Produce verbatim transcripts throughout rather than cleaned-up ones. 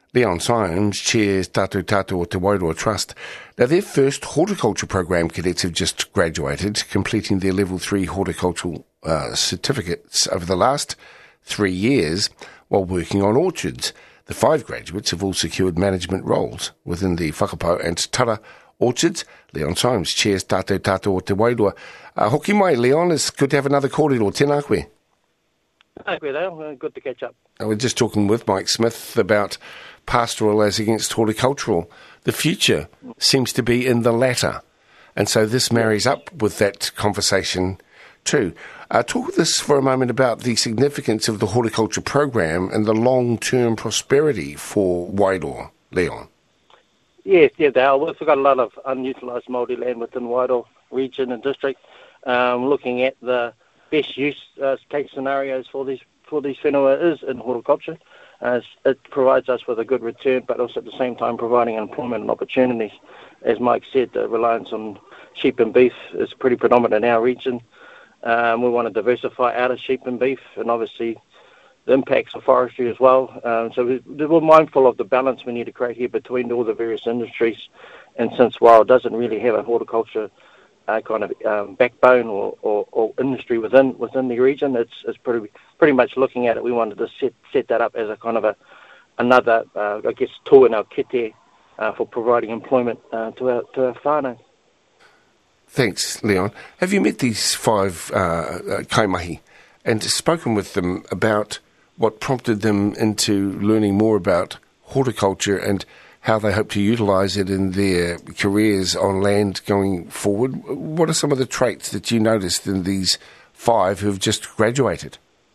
Leon Symes chairs Tatu Tatu o Te Wairoa Trust. Now, their first horticulture program cadets have just graduated, completing their level three horticultural uh, certificates over the last three years while working on orchards. The five graduates have all secured management roles within the Whakapau and Tara orchards. Leon Symes chairs Tatu Tatu o Te Wairoa. Uh, hoki mai, Leon. It's good to have another kōrero. Tēnā koe. Thank you, though. Good to catch up. We're just talking with Mike Smith about pastoral as against horticultural. The future seems to be in the latter, and so this marries up with that conversation too. Uh, talk with us for a moment about the significance of the horticulture program and the long-term prosperity for Wairoa, Leon. Yes, yeah, Dale. We've got a lot of unutilised Māori land within Wairoa region and district. Um, looking at the best use uh, case scenarios for these for these whenua is in horticulture. As it provides us with a good return, but also at the same time providing employment and opportunities. As Mike said, the reliance on sheep and beef is pretty predominant in our region. Um, we want to diversify out of sheep and beef, and obviously the impacts of forestry as well. Um, so we, we're mindful of the balance we need to create here between all the various industries. And since while it doesn't really have a horticulture uh, kind of um, backbone or, or, or industry within within the region, it's it's pretty pretty much looking at it. We wanted to set set that up as a kind of a another uh, I guess tool in our kete uh, for providing employment uh, to our to our whānau. Thanks, Leon. Have you met these five uh, uh, kaimahi and spoken with them about what prompted them into learning more about horticulture and how they hope to utilise it in their careers on land going forward? What are some of the traits that you noticed in these five who have just graduated?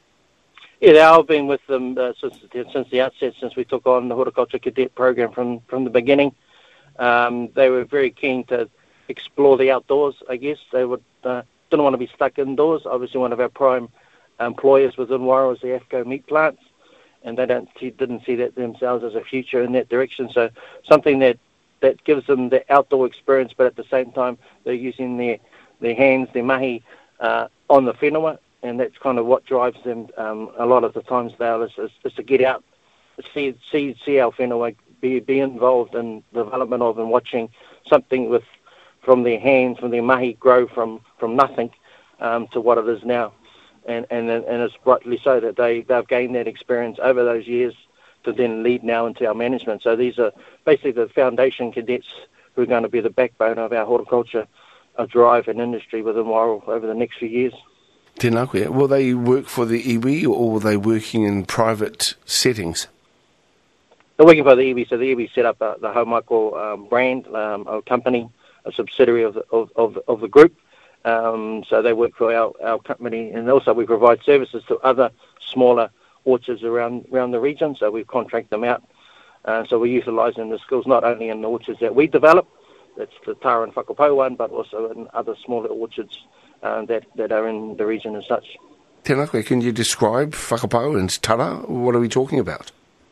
Yeah, I've been with them uh, since, since the outset, since we took on the horticulture cadet program from, from the beginning. Um, they were very keen to explore the outdoors, I guess. They would uh, didn't want to be stuck indoors. Obviously, one of our prime employers within Wairoa is the AFCO meat plants, and they don't see, didn't see that themselves as a future in that direction. So something that, that gives them the outdoor experience, but at the same time they're using their, their hands, their mahi, uh, on the whenua, and that's kind of what drives them um, a lot of the times, Dale, is, is, is to get out, see see see our whenua, be, be involved in the development of and watching something with from their hands, from their mahi grow from, from nothing um, to what it is now. And, and and it's rightly so that they, they've gained that experience over those years to then lead now into our management. So these are basically the foundation cadets who are going to be the backbone of our horticulture uh, drive and industry within Wairoa over the next few years. Tēnā koe. Will they work for the iwi or will they working in private settings? They're working for the iwi, so the iwi set up uh, the Haumako um, brand, um, a company, a subsidiary of the, of, of, of the group. Um, so they work for our, our company, and also we provide services to other smaller orchards around around the region, so we contract them out. Uh, so we're utilising the skills not only in the orchards that we develop, that's the Tara and Whakapau one, but also in other smaller orchards uh, that, that are in the region as such. Tēnā koe, can you describe Whakapau and Tara? What are we talking about?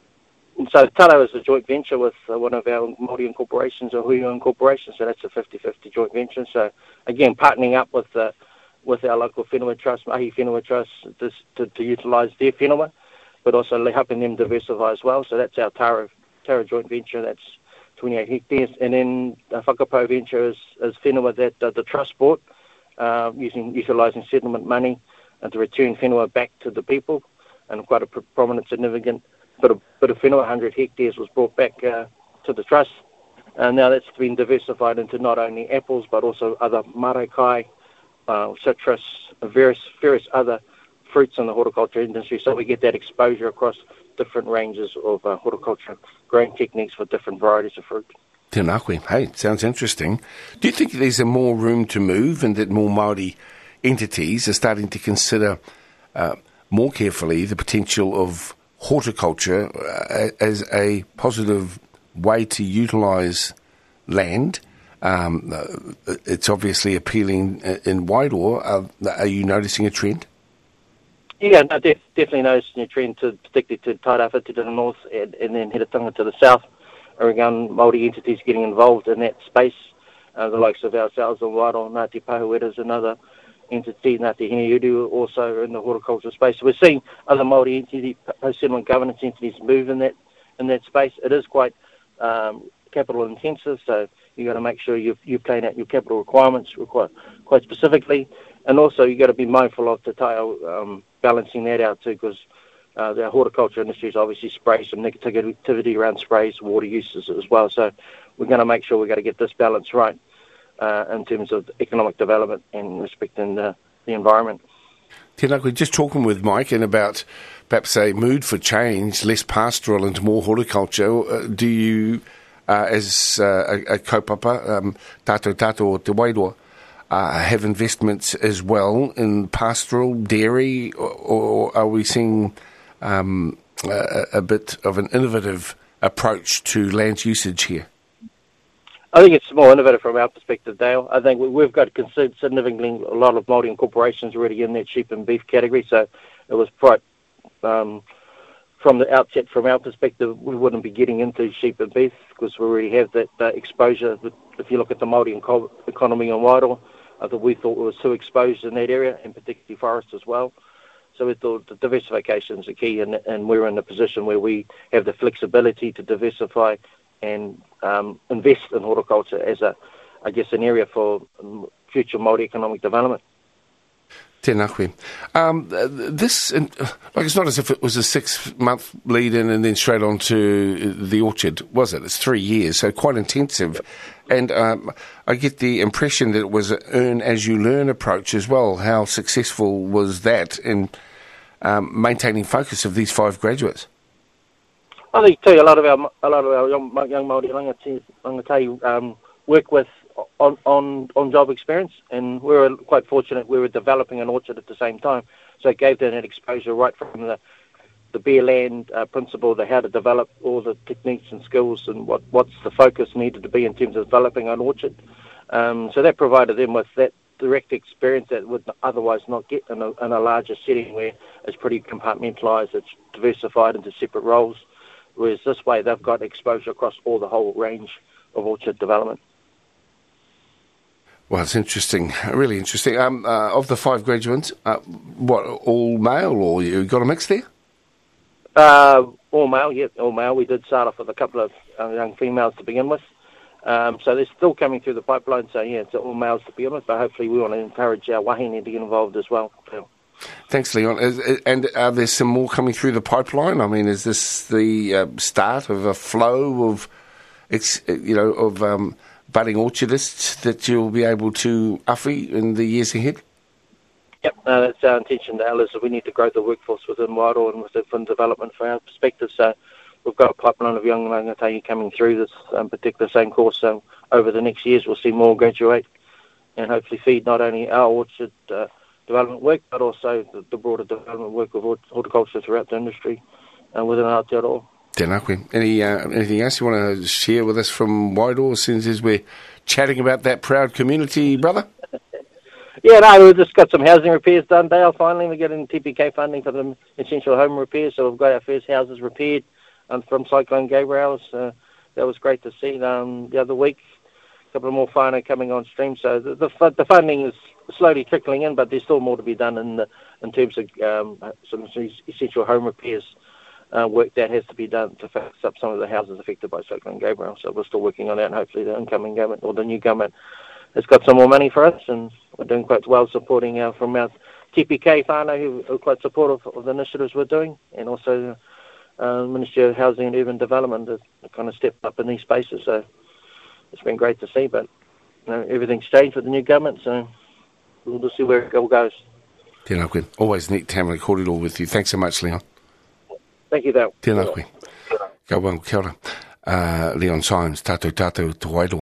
So Tara is a joint venture with uh, one of our Māori incorporations, or Huio incorporation, so that's a fifty-fifty joint venture. So again, partnering up with uh, with our local whenua trust, Mahi Whenua Trust, this, to, to utilise their whenua, but also helping them diversify as well. So that's our Tara, Tara joint venture, that's twenty-eight hectares. And then the Whakapau venture is, is whenua that uh, the trust bought, uh, using utilising settlement money and to return whenua back to the people, and quite a pr- prominent, significant bit of, bit of whenua, one hundred hectares was brought back uh, to the trust. And now that's been diversified into not only apples, but also other marakai, uh, citrus, various various other fruits in the horticulture industry. So we get that exposure across different ranges of uh, horticulture growing techniques for different varieties of fruit. Tēnā koe. Hey, sounds interesting. Do you think there's a more room to move and that more Māori entities are starting to consider uh, more carefully the potential of horticulture uh, as a positive way to utilise land? Um, uh, it's obviously appealing in Wairoa. Uh, are you noticing a trend? Yeah, no, def- definitely noticing a trend, to, particularly to Tairāwhiti to the north and, and then Heratanga to the south, around Māori entities getting involved in that space. Uh, the likes of ourselves in Wairoa, Ngāti Pahuera is another entity, Ngāti Hiniuru also in the horticulture space. So we're seeing other Māori entities, post-settlement governance entities move in that in that space. It is quite um, capital intensive, so you got to make sure you you plan out your capital requirements quite quite specifically, and also you got to be mindful of the tail, um, balancing that out too, because uh, the horticulture industry is obviously sprays, some negativity around sprays, water uses as well. So we're going to make sure we got to get this balance right uh, in terms of economic development and respecting the, the environment. Tēnā, we're just talking with Mike and about perhaps a mood for change, less pastoral into more horticulture. Uh, do you, uh, as uh, a, a kaupapa, um, tātou tātou o te Wairoa, uh, have investments as well in pastoral, dairy, or, or are we seeing um, a, a bit of an innovative approach to land usage here? I think it's more innovative from our perspective, Dale. I think we've got significantly a lot of Māori corporations already in that sheep and beef category, so it was quite, um, from the outset, from our perspective, we wouldn't be getting into sheep and beef because we already have that uh, exposure. If you look at the Māori economy in Wairoa, I thought we thought we were too exposed in that area, and particularly forest as well. So we thought the diversification is the key, and, and we're in a position where we have the flexibility to diversify and um, invest in horticulture as a, I guess, an area for future Māori economic development. Tēnā koe. Um, this, like, it's not as if it was a six-month lead-in and then straight on to the orchard, was it? It's three years, so quite intensive. And um, I get the impression that it was an earn-as-you-learn approach as well. How successful was that in um, maintaining focus of these five graduates? I think too, a lot of our a lot of our young, young Māori rangatahi um, work with on, on on job experience, and we were quite fortunate. We were developing an orchard at the same time, so it gave them that exposure right from the the bare land uh, principle, the how to develop all the techniques and skills, and what what's the focus needed to be in terms of developing an orchard. Um, so that provided them with that direct experience that would otherwise not get in a, in a larger setting where it's pretty compartmentalised, it's diversified into separate roles. Whereas this way, they've got exposure across all the whole range of orchard development. Well, it's interesting, really interesting. Um, uh, of the five graduates, uh, what, all male, or you got a mix there? Uh, all male, yeah, all male. We did start off with a couple of uh, young females to begin with. Um, so they're still coming through the pipeline, so yeah, it's all males to begin with, but hopefully we want to encourage our wahine to get involved as well. So. Thanks, Leon. Is, and are there some more coming through the pipeline? I mean, is this the uh, start of a flow of, you know, of um, budding orchardists that you'll be able to uffy in the years ahead? Yep, uh, that's our intention, Dale, is that we need to grow the workforce within Wairoa and within development from our perspective. So we've got a pipeline of young rangatahi coming through this um, particular same course. So over the next years, we'll see more graduate and hopefully feed not only our orchard uh, development work, but also the, the broader development work of horticulture throughout the industry uh, within Aotearoa. Tēnā koe. Any, uh, anything else you want to share with us from Wairoa, since as we're chatting about that proud community, brother? Yeah, no, we've just got some housing repairs done, Dale. Finally, we're getting T P K funding for the essential home repairs, so we've got our first houses repaired um, from Cyclone Gabriel. So that was great to see um, the other week. A couple of more whānau coming on stream, so the, the the funding is slowly trickling in, but there's still more to be done in the, in terms of um, some essential home repairs uh, work that has to be done to fix up some of the houses affected by Cyclone Gabriel. So we're still working on that, and hopefully the incoming government or the new government has got some more money for us, and we're doing quite well supporting our from our T P K whānau who are quite supportive of the initiatives we're doing, and also uh, Ministry of Housing and Urban Development to kind of step up in these spaces. So it's been great to see, but you know, everything's changed with the new government, so we'll just see where it all goes. Tēnā koe. Always neat to have a kōrero with you. Thanks so much, Leon. Thank you, Dale. Tēnā koe. Ka wangu kia ora. Uh, Leon Symes, tātou tātou te Wairoa.